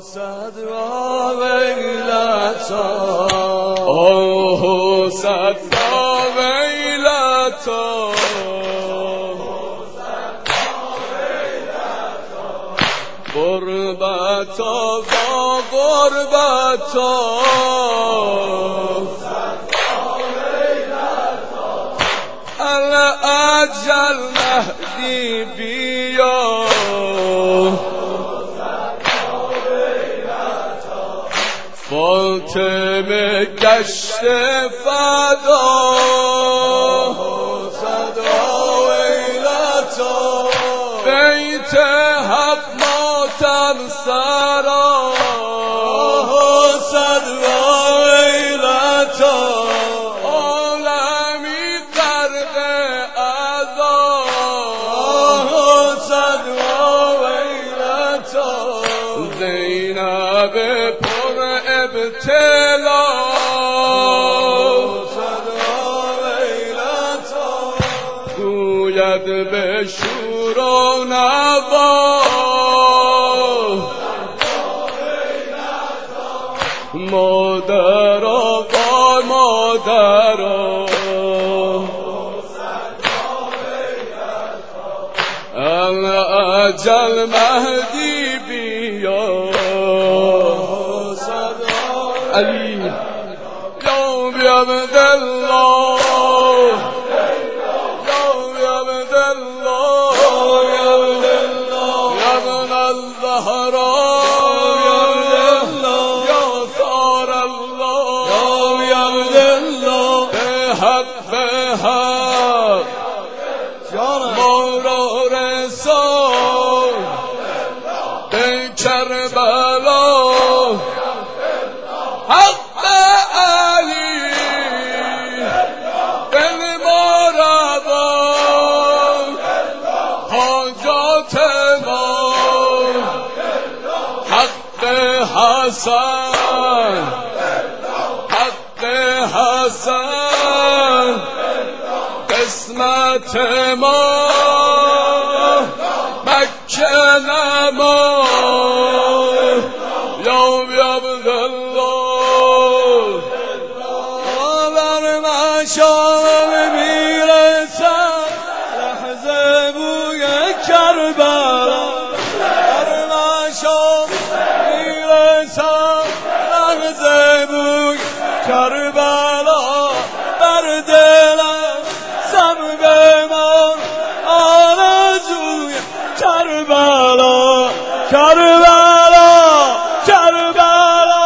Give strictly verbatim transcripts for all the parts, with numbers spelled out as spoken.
صدرا ویلتا آه صدرا ویلتا غربتا با غربتا الاجل مهدی بیا فاطمه گشت فدا صدا ویلتا بیت حق ماتم سرا صدا ویلتا عالمی غرق عذاب صدا ویلتا زینب ابتلا صدا ویلتا گوید به شور و نوا مادرا با مادرا الاجل مهدی بیا علی یا بی عبدالله یا بی عبدالله یا ابن الزهرا یا ثار الله یا بی عبدالله به حق به حق ما را رسان به کربلا حق علی دل ما روان حاجات ما حق حسن حق حسن قسمت ما مکه نما یا بی عبدالله شام میرسم لحظه بوی کربلا بر من شام میرسم لحظه بوی کربلا بر دلم سم بمان آرزوی کربلا کربلا کربلا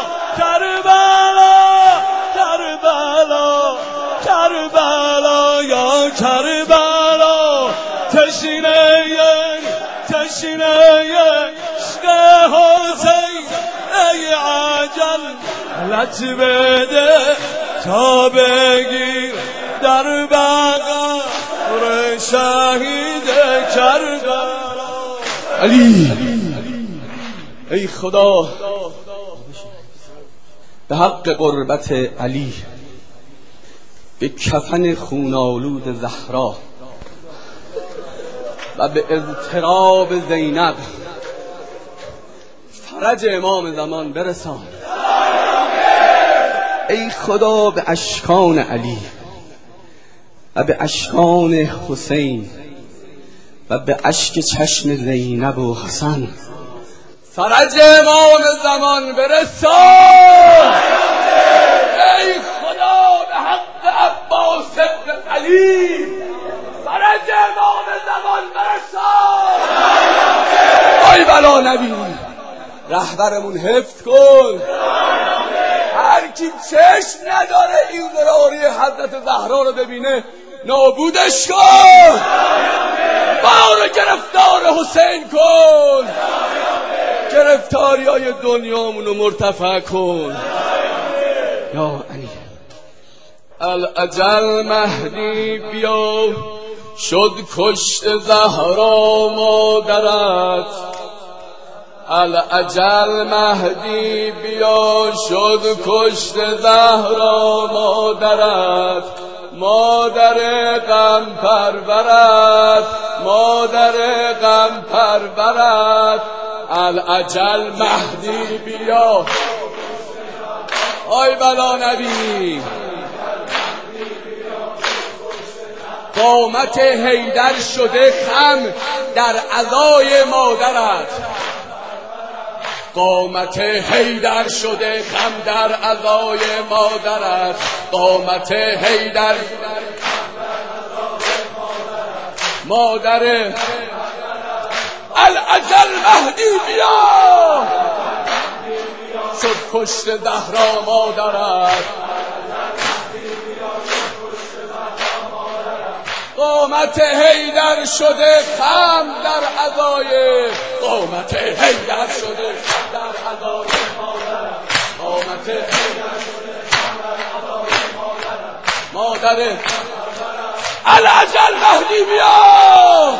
کربلا یا کربلا تشنه تشنه عشق حسین ای عجل لط بده تا بگیر در بقر شهید کربلا علی ای خدا به حق قربت علی به کفن خونالود زهرا و به اضطراب زینب فرج امام زمان برسان. ای خدا به اشکان علی و به اشکان حسین و به اشک چشم زینب و حسن فرج امام زمان برسان. ای خدا به حق عباس ابن علی فرج امام زمان برسان. آی بلا نبی رهبرمون حفظ کن. هر کی چشم نداره این ضراری حضرت زهرا رو ببینه نابودش کن. ما رو گرفتار حسین کن. گرفتاری های دنیامونو مرتفع کن یا علی. الاجل مهدی بیا شد کشت زهرا مادرت. الاجل مهدی بیا شد کشت زهرا مادرت. مادر غم پرورت مادر غم پرورت الاجل مهدی بیا. آی بلا نبی قامت حیدر شده خم در عزای مادرت. قامت حیدر شده خم در عزای مادرت. قامت حیدر مادر الاجل مهدی بیا. شد پشت زهرا مادرت. قامت حیدر شده خم در عزای. قامت حیدر شده خم در عزای مادرت. قامت حیدر شده خم در عزای مادرت. مادر الاجل مهدی بیا.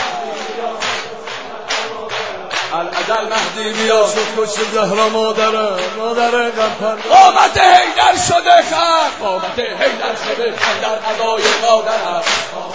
الاجل مهدی بیا. شد پشت زهرا مادرت. مادر غمپر قامت حیدر شده خم. قامت حیدر شده خم در عزای مادرت.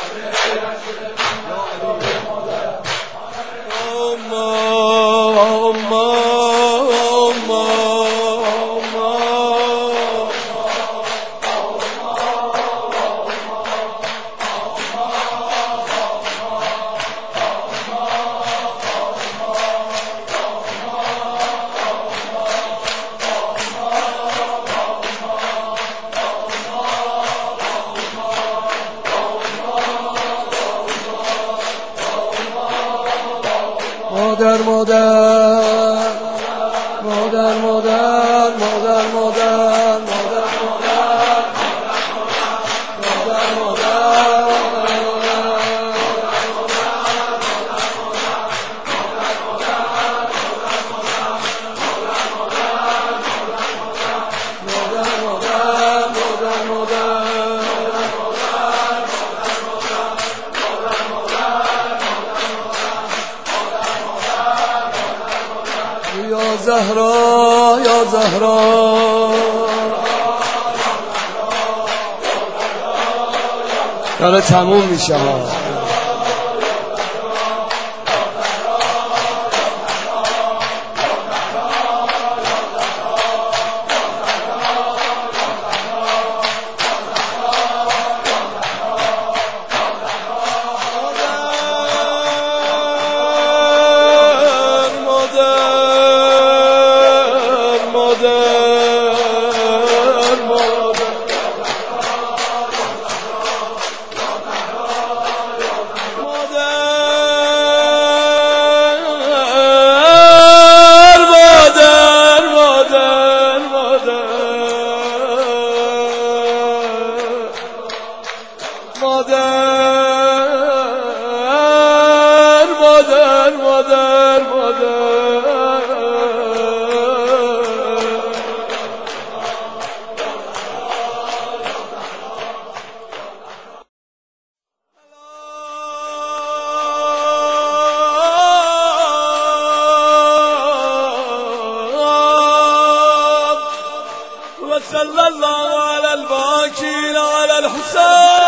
مادر مادر مادر مادر مادر مادر یا زهرا یا زهرا داره تموم میشه ها. مادر مادر مادر وصلى الله على الباكين على الحسين.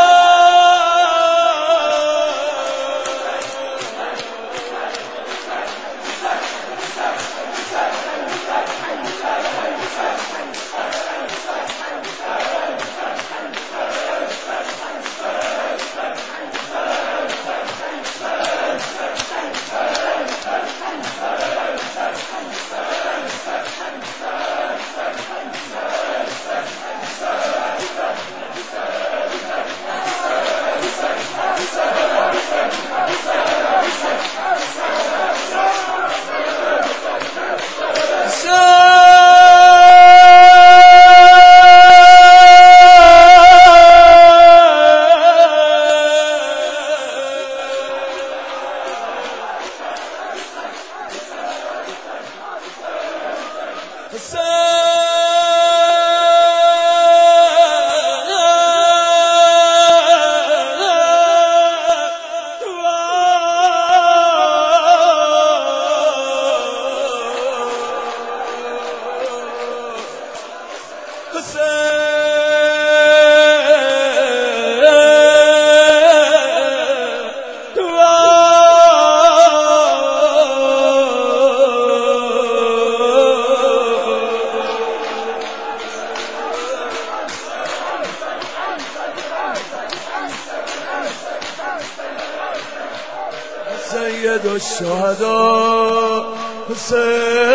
الشهدا حسین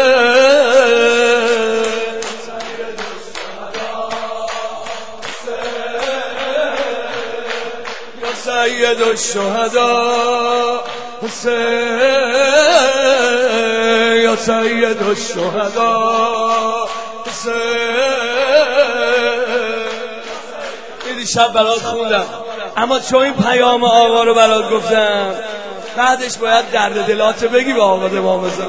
سید الشهدا حسین یا سید الشهدا حسین. دیدی شب برات خوندم، اما چون این پیام آقا رو برات گفتم بعدش باید درد دلات بگی به آقا دوام بزن.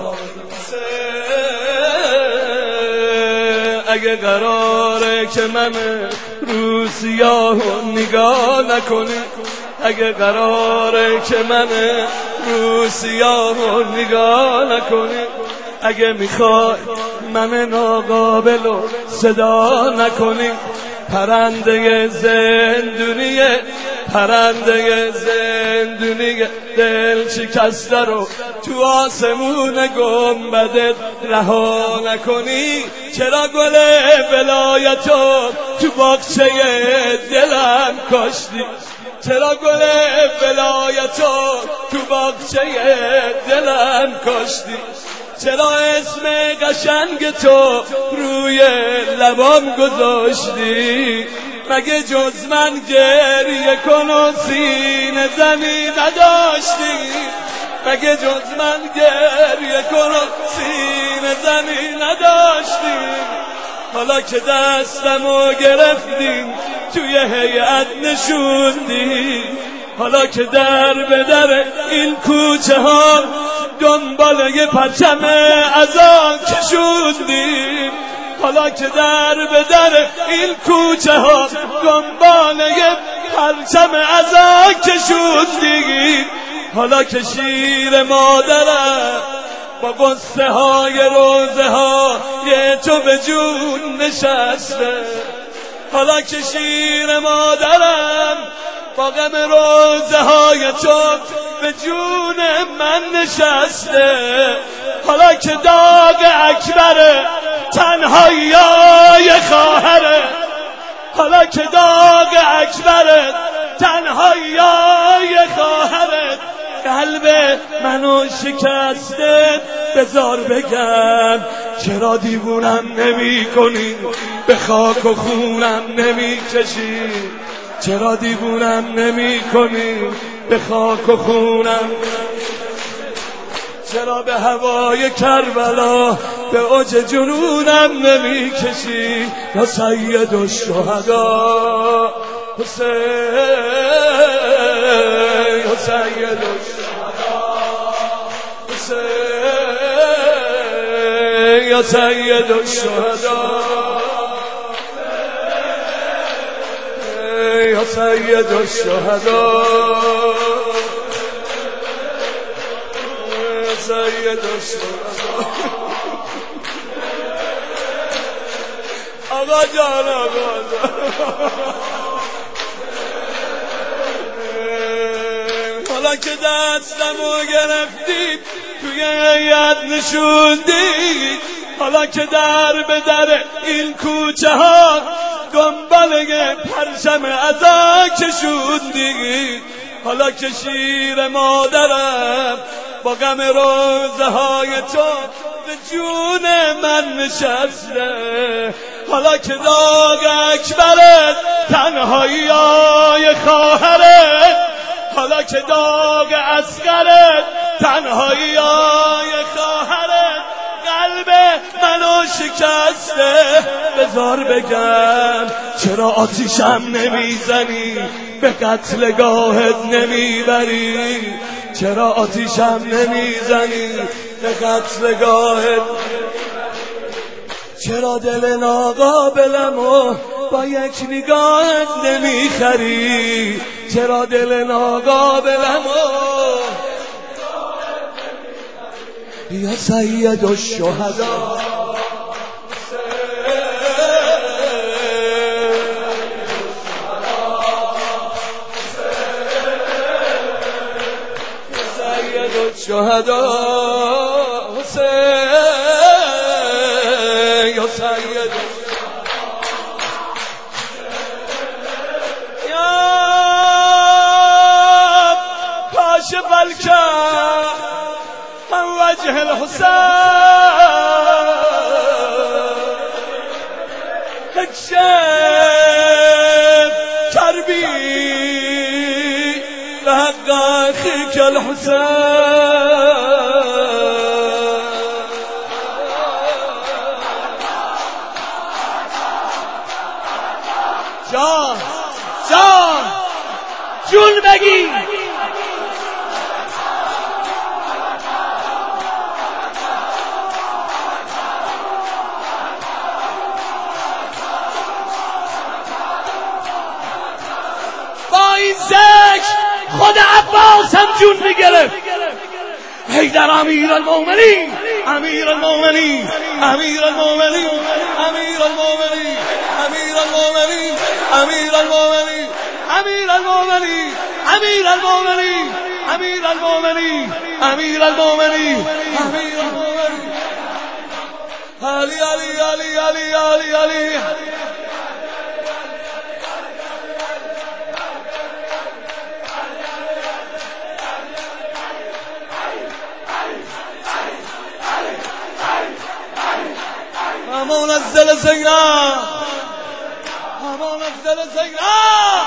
اگه قراره که من رو سیاه نگاه نکنی، اگه قراره که من رو سیاه نگاه نکنی، اگه میخوای من ناقابل رو صدا نکنی، پرنده زندونیه پرنده زندونیه دل شکسته رو تو آسمون گنبدت رها نکنی. چرا گل ولایتو تو باغچه دلم کاشتی، چرا گل ولایتو تو باغچه دلم کاشتی، چرا اسم قشنگ تو روی لبام گذاشتی، مگه جز من گریه کن و سینه زنی نداشتی، مگه جز من گریه کن و سینه زنی نداشتی. حالا که دستمو گرفتیم توی هیئت نشوندی، حالا که در به در این کوچه ها دنبال یه پرچم عزا کشوندیم، حالا که در به در این کوچه ها دنبال یه پرچم عزا کشوندیم، حالا که شیر مادرم با قصه های روزه ها یه تو به جون نشسته، حالا که شیر مادرم با غم روزه های تو به جون من نشسته، حالا که داغ اکبر تنهایی خواهره، حالا که داغ اکبر تنهایی خواهره قلب منو شکسته، بذار بگم چرا دیوونم نمی کنی، به خاک و خونم نمی کشی، چرا دیوونم نمی کنی، به خاک و خونم، چرا به هوای کربلا به اوج جنونم نمی کشی. یا سید الشهدا حسین یا سید الشهدا حسین یا سید الشهدا یا سید الشهدا سید الشهدا. آقا جان آقا جان حالا که دستمو گرفتید توی هیئت نشوندید، حالا که در به در این کوچه ها دنبال پرچم عزا کشوندید، حالا که شیر مادرم با غم روزه های تو به جون من نشسته، حالا که داغ اکبرت تنهایی خواهرت، حالا که داغ اصغرت تنهایی خواهرت قلب منو شکسته، بذار بگم چرا آتیشم نمیزنی، به قتلگاهت نمیبری، چرا آتیشم نمیزنی، به قتلگاهت، چرا دل ناقابلمو با یک نگاهت نمیخری، چرا دل ناقابلمو یا سید الشهدا الشهدا حسین یا سید یا کاشف الکرب اكشف كربي لحق اخيك الحسين. جان جان جون بگی با این ذکر خود عباس هم جون میگرفت. حیدر امیر المومنین امیر المومنین امیر المومنین امیر المومنین امیر المومنین امیر المومنین امیر المومنین امیر المومنین امیر المومنین امیر المومنین امیر المومنین علی علی علی علی علی علی منزل زینا منزل زینا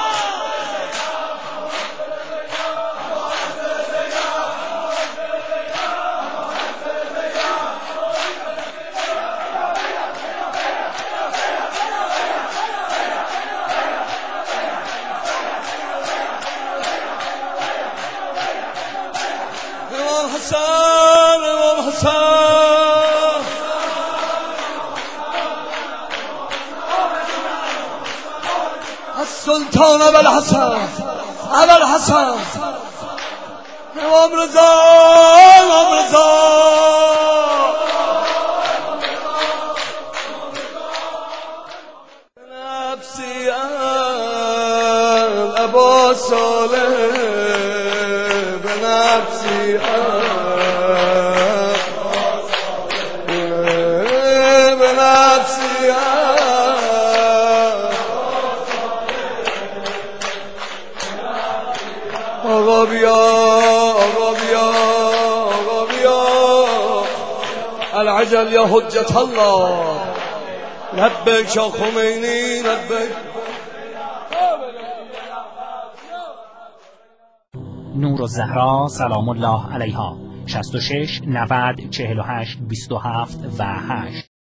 امام حسن امام حسن السلطان ابو الحسن ابو الحسن امام رضا امام رضا نفسی ابو صالح بنفسی بنفسی آقا بیا آقا بیا آقا بیا العجل یا حجت الله لبیک یا خمینی لبیک. نورالزهرا سلام الله علیها شصت و شش نود چهل و هشت بیست و هفت و هشت